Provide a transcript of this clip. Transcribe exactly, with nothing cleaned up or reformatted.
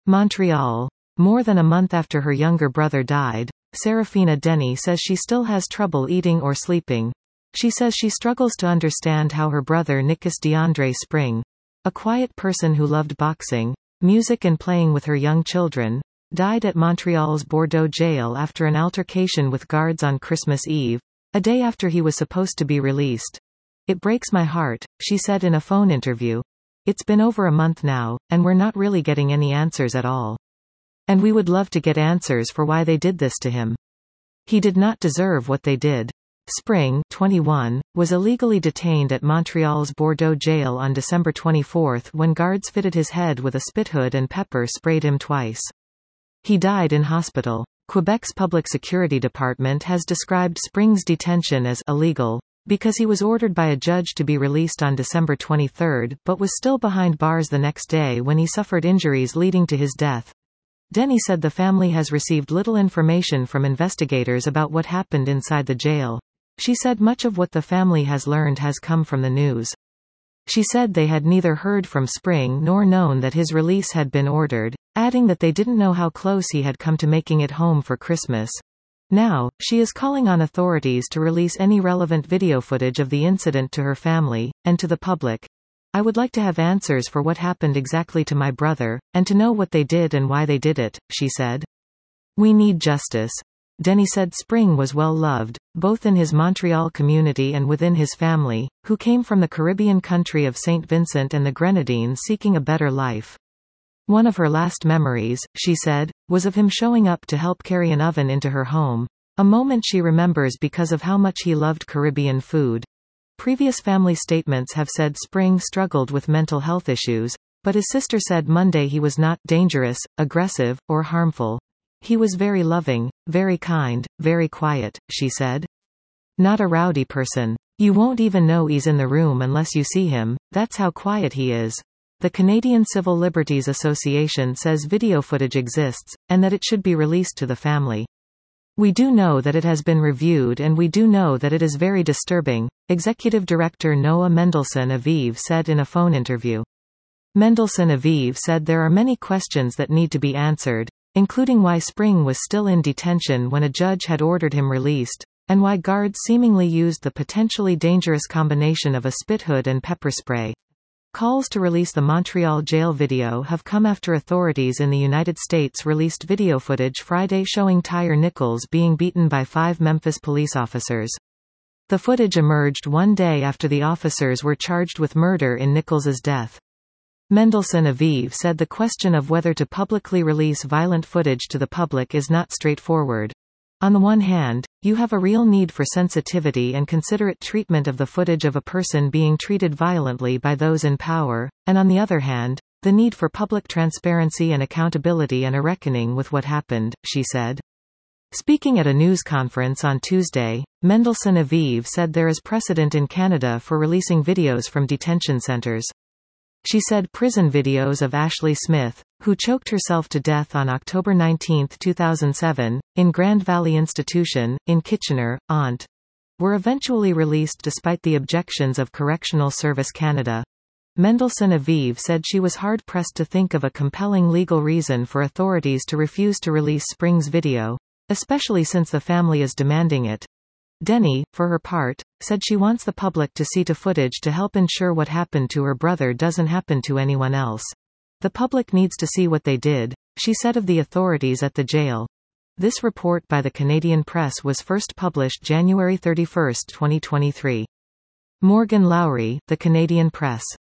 Montreal. More than a month after her younger brother died, Serafina Denny says she still has trouble eating or sleeping. She says she struggles to understand how her brother Nicholas DeAndre Spring, a quiet person who loved boxing, music and playing with her young children, died at Montreal's Bordeaux jail after an altercation with guards on Christmas Eve, a day after he was supposed to be released. "It breaks my heart," she said in a phone interview. "It's been over a month now, and we're not really getting any answers at all. And we would love to get answers for why they did this to him. He did not deserve what they did." Spring, twenty-one, was illegally detained at Montreal's Bordeaux jail on December twenty-fourth when guards fitted his head with a spit hood and pepper sprayed him twice. He died in hospital. Quebec's Public Security Department has described Spring's detention as illegal, because he was ordered by a judge to be released on December twenty-third but was still behind bars the next day when he suffered injuries leading to his death. Denny said the family has received little information from investigators about what happened inside the jail. She said much of what the family has learned has come from the news. She said they had neither heard from Spring nor known that his release had been ordered, adding that they didn't know how close he had come to making it home for Christmas. Now, she is calling on authorities to release any relevant video footage of the incident to her family, and to the public. "I would like to have answers for what happened exactly to my brother, and to know what they did and why they did it," she said. "We need justice." Denny said Spring was well loved, both in his Montreal community and within his family, who came from the Caribbean country of Saint Vincent and the Grenadines seeking a better life. One of her last memories, she said, was of him showing up to help carry an oven into her home, a moment she remembers because of how much he loved Caribbean food. Previous family statements have said Spring struggled with mental health issues, but his sister said Monday he was not dangerous, aggressive, or harmful. "He was very loving, very kind, very quiet," she said. "Not a rowdy person. You won't even know he's in the room unless you see him, that's how quiet he is." The Canadian Civil Liberties Association says video footage exists, and that it should be released to the family. "We do know that it has been reviewed and we do know that it is very disturbing," Executive Director Noah Mendelsohn-Aviv said in a phone interview. Mendelsohn-Aviv said there are many questions that need to be answered, including why Spring was still in detention when a judge had ordered him released, and why guards seemingly used the potentially dangerous combination of a spit hood and pepper spray. Calls to release the Montreal jail video have come after authorities in the United States released video footage Friday showing Tyre Nichols being beaten by five Memphis police officers. The footage emerged one day after the officers were charged with murder in Nichols's death. Mendelsohn-Aviv said the question of whether to publicly release violent footage to the public is not straightforward. On the one hand, you have a real need for sensitivity and considerate treatment of the footage of a person being treated violently by those in power, and on the other hand, the need for public transparency and accountability and a reckoning with what happened, she said. Speaking at a news conference on Tuesday, Mendelsohn-Aviv said there is precedent in Canada for releasing videos from detention centres. She said prison videos of Ashley Smith, who choked herself to death on October nineteenth two thousand seven, in Grand Valley Institution, in Kitchener, Ont, were eventually released despite the objections of Correctional Service Canada. Mendelsohn-Aviv said she was hard-pressed to think of a compelling legal reason for authorities to refuse to release Spring's video, especially since the family is demanding it. Denny, for her part, said she wants the public to see to footage to help ensure what happened to her brother doesn't happen to anyone else. "The public needs to see what they did," she said of the authorities at the jail. This report by the Canadian Press was first published January thirty-first twenty twenty-three. Morgan Lowry, The Canadian Press.